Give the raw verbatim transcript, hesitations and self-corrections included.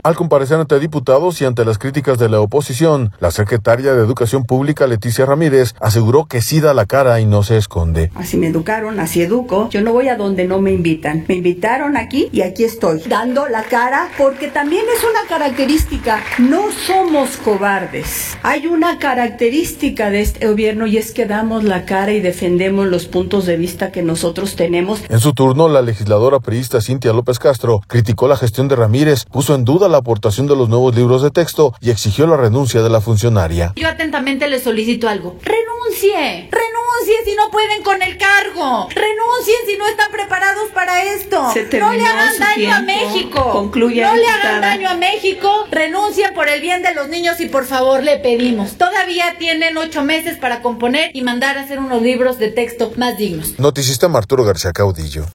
Al comparecer ante diputados y ante las críticas de la oposición, la secretaria de Educación Pública, Leticia Ramírez, aseguró que sí da la cara y no se esconde. Así me educaron, así educo. Yo no voy a donde no me invitan. Me invitaron aquí y aquí estoy, dando la cara, porque también es una característica. No somos cobardes. Hay una característica de este gobierno y es que damos la cara y defendemos los puntos de vista que nosotros tenemos. En su turno, la legisladora priista Cintia López Castro criticó la gestión de Ramírez, puso en duda la aportación de los nuevos libros de texto y exigió la renuncia de la funcionaria. Yo atentamente le solicito algo. ¡Renuncie! ¡Renuncie si no pueden con el cargo! ¡Renuncien si no están preparados para esto! No le hagan daño tiempo. a México. Concluye, no diputada. le hagan daño a México. Renuncien por el bien de los niños y por favor le pedimos. Todavía tienen ocho meses para componer y mandar a hacer unos libros de texto más dignos. Noticista Arturo García Caudillo.